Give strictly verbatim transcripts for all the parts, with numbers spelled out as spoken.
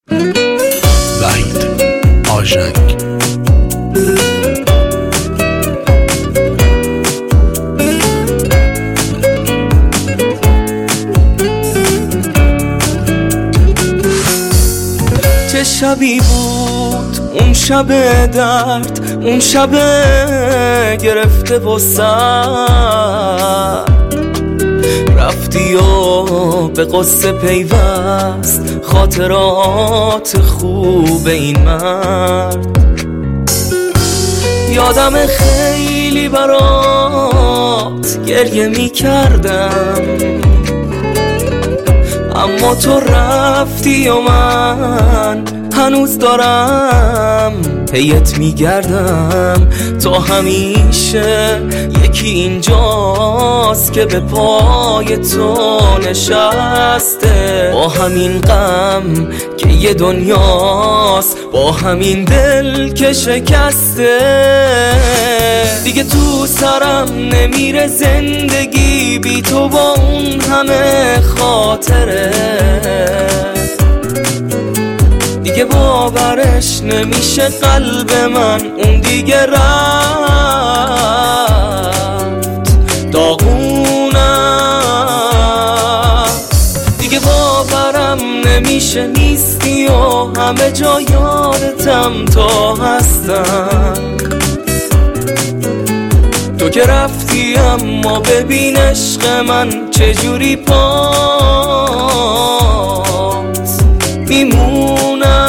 وحید آژنگ. چه شبی بود اون شب درد، اون شب گرفته و سر، رفتی و به قصه پیوست خاطرات خوب این مرد. یادم خیلی برات گریه می کردم، اما تو رفتی و من هنوز دارم پیت میگردم. تا همیشه یکی اینجاست که به پای تو نشسته، با همین غم که یه دنیاست، با همین دل که شکسته. دیگه تو سرم نمیره زندگی بی تو، با اون همه خاطره. دیگه باورش نمیشه قلب من اون دیگه رفت داغونم. دیگه باورم نمیشه نیستی و همه جا یادتم تا هستم. تو که رفتی اما ببین عشق من چجوری پات میمونم.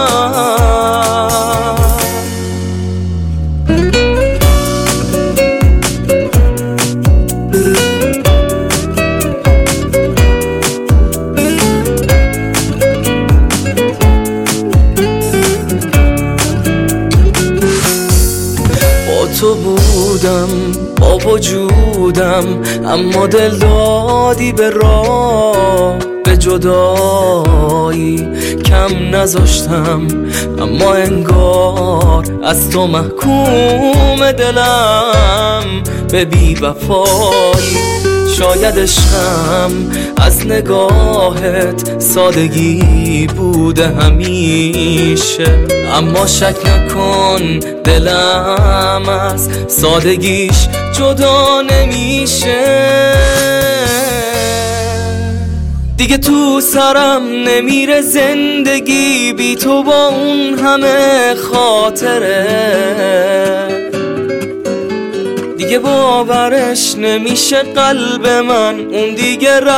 با تو بودم با وجودم، اما دل دادی به راه به جدایی، کم نذاشتم اما انگار از تو محکوم دلم به بی وفایی. شاید عشقم از نگاهت سادگی بوده همیشه، اما شک نکن دلم از سادگیش جدا نمیشه. دیگه تو سرم نمیره زندگی بی تو، با اون همه خاطره. دیگه باورش نمیشه قلب من اون دیگه رفت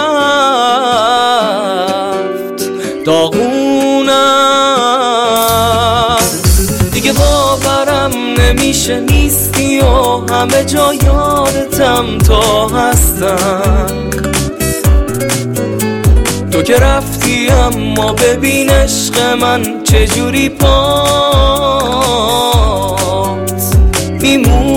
داغونم. دیگه باورم نمیشه نیستی و همه جا یادتم تا هستم. تو که رفتی اما ببین عشق من چجوری پات میمون.